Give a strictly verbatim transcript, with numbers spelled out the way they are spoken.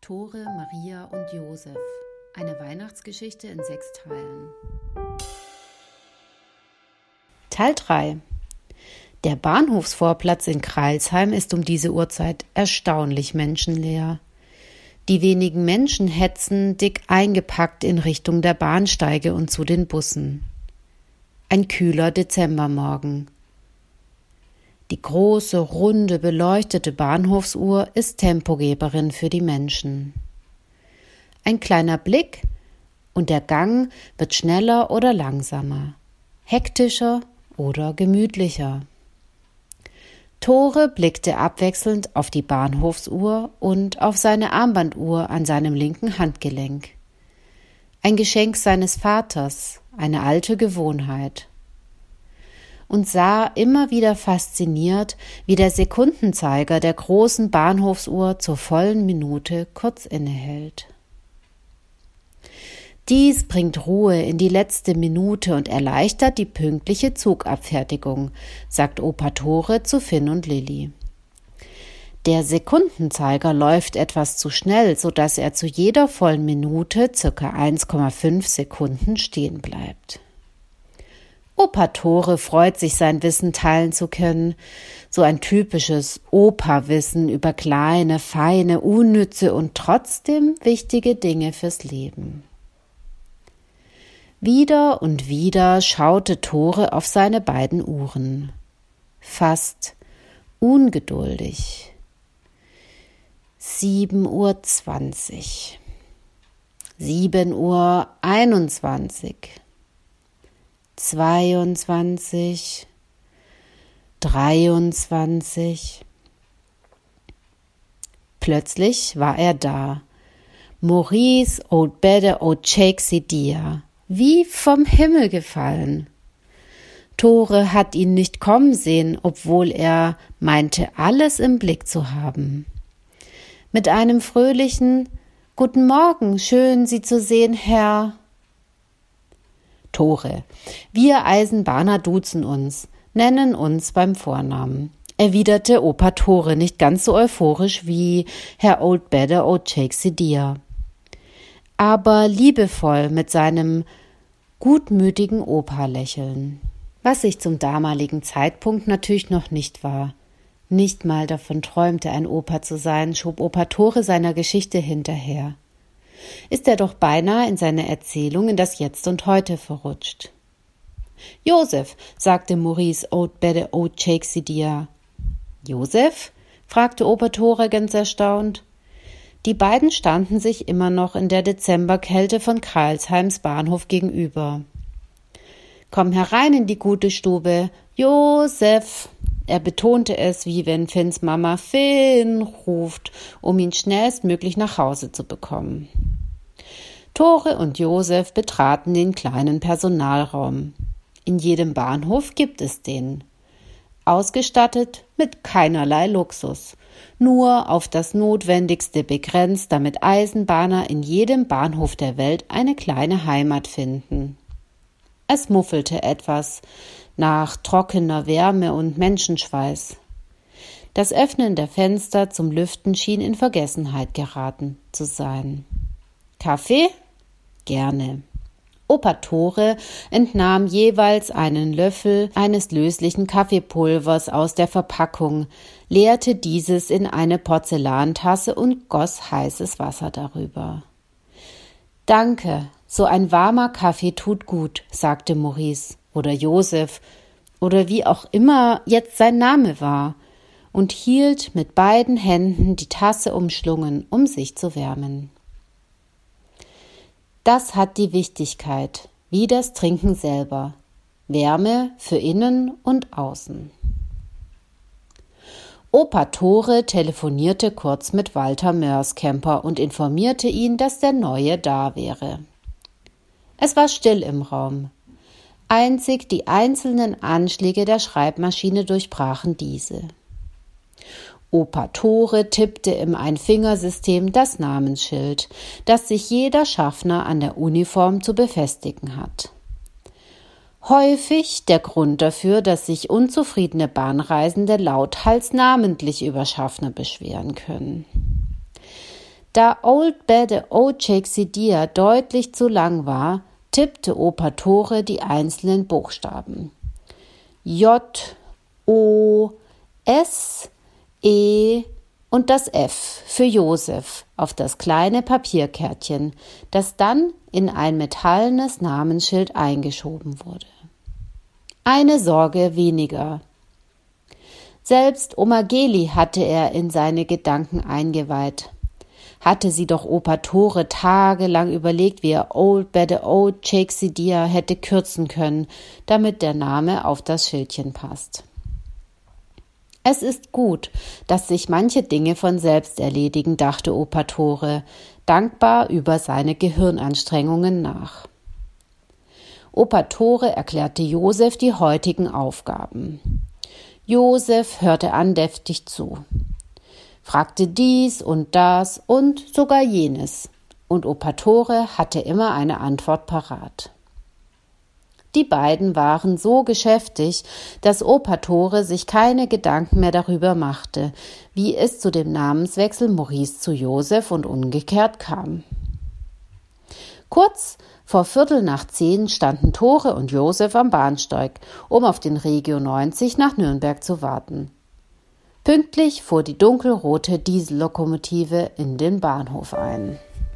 Tore, Maria und Josef. Eine Weihnachtsgeschichte in sechs Teilen. Teil drei. Der Bahnhofsvorplatz in Crailsheim ist um diese Uhrzeit erstaunlich menschenleer. Die wenigen Menschen hetzen dick eingepackt in Richtung der Bahnsteige und zu den Bussen. Ein kühler Dezembermorgen. Die große, runde, beleuchtete Bahnhofsuhr ist Tempogeberin für die Menschen. Ein kleiner Blick und der Gang wird schneller oder langsamer, hektischer oder gemütlicher. Tore blickte abwechselnd auf die Bahnhofsuhr und auf seine Armbanduhr an seinem linken Handgelenk. Ein Geschenk seines Vaters, eine alte Gewohnheit. Und sah immer wieder fasziniert, wie der Sekundenzeiger der großen Bahnhofsuhr zur vollen Minute kurz innehält. Dies bringt Ruhe in die letzte Minute und erleichtert die pünktliche Zugabfertigung, sagt Opa Tore zu Finn und Lilli. Der Sekundenzeiger läuft etwas zu schnell, sodass er zu jeder vollen Minute circa eins Komma fünf Sekunden stehen bleibt. Opa Tore freut sich, sein Wissen teilen zu können, so ein typisches Opa-Wissen über kleine, feine, unnütze und trotzdem wichtige Dinge fürs Leben. Wieder und wieder schaute Tore auf seine beiden Uhren. Fast ungeduldig. Sieben Uhr zwanzig. Sieben Uhr einundzwanzig. Zweiundzwanzig. Dreiundzwanzig. Plötzlich war er da. Maurice Old Better Old Shakesy Dia. Wie vom Himmel gefallen. Tore hat ihn nicht kommen sehen, obwohl er meinte, alles im Blick zu haben. Mit einem fröhlichen »Guten Morgen, schön, Sie zu sehen, Herr«. Tore, wir Eisenbahner duzen uns, nennen uns beim Vornamen, erwiderte Opa Tore nicht ganz so euphorisch wie Herr Old Better Old Shakesy Dia, aber liebevoll mit seinem gutmütigen Opa-Lächeln, was ich zum damaligen Zeitpunkt natürlich noch nicht war. Nicht mal davon träumte, ein Opa zu sein, schob Opa Tore seiner Geschichte hinterher. Ist er doch beinahe in seiner Erzählung in das Jetzt und Heute verrutscht. Josef, sagte Maurice Old Better Old Shakesy Dia. Josef? Fragte Opa Tore ganz erstaunt. Die beiden standen sich immer noch in der Dezemberkälte von Crailsheims Bahnhof gegenüber. »Komm herein in die gute Stube, Josef!« Er betonte es, wie wenn Finns Mama Finn ruft, um ihn schnellstmöglich nach Hause zu bekommen. Tore und Josef betraten den kleinen Personalraum. In jedem Bahnhof gibt es den. Ausgestattet mit keinerlei Luxus, nur auf das Notwendigste begrenzt, damit Eisenbahner in jedem Bahnhof der Welt eine kleine Heimat finden. Es muffelte etwas nach trockener Wärme und Menschenschweiß. Das Öffnen der Fenster zum Lüften schien in Vergessenheit geraten zu sein. Kaffee? Gerne. Opa Tore entnahm jeweils einen Löffel eines löslichen Kaffeepulvers aus der Verpackung, leerte dieses in eine Porzellantasse und goss heißes Wasser darüber. »Danke, so ein warmer Kaffee tut gut«, sagte Maurice oder Josef oder wie auch immer jetzt sein Name war und hielt mit beiden Händen die Tasse umschlungen, um sich zu wärmen. Das hat die Wichtigkeit, wie das Trinken selber. Wärme für innen und außen. Opa Tore telefonierte kurz mit Walter Mörskämper und informierte ihn, dass der Neue da wäre. Es war still im Raum. Einzig die einzelnen Anschläge der Schreibmaschine durchbrachen diese. Opa Tore tippte im Einfingersystem das Namensschild, das sich jeder Schaffner an der Uniform zu befestigen hat. Häufig der Grund dafür, dass sich unzufriedene Bahnreisende lauthals namentlich über Schaffner beschweren können. Da Old Bede Ochexidia deutlich zu lang war, tippte Opa Tore die einzelnen Buchstaben. J, O, S, E und das F für Josef auf das kleine Papierkärtchen, das dann in ein metallenes Namensschild eingeschoben wurde. Eine Sorge weniger. Selbst Oma Geli hatte er in seine Gedanken eingeweiht. Hatte sie doch Opa Tore tagelang überlegt, wie er Old Bede Ochexidia hätte kürzen können, damit der Name auf das Schildchen passt. Es ist gut, dass sich manche Dinge von selbst erledigen, dachte Opa Tore, dankbar über seine Gehirnanstrengungen nach. Opa Tore erklärte Josef die heutigen Aufgaben. Josef hörte andächtig zu, fragte dies und das und sogar jenes, und Opa Tore hatte immer eine Antwort parat. Die beiden waren so geschäftig, dass Opa Tore sich keine Gedanken mehr darüber machte, wie es zu dem Namenswechsel Maurice zu Josef und umgekehrt kam. Kurz vor Viertel nach zehn standen Tore und Josef am Bahnsteig, um auf den Regio neunzig nach Nürnberg zu warten. Pünktlich fuhr die dunkelrote Diesellokomotive in den Bahnhof ein.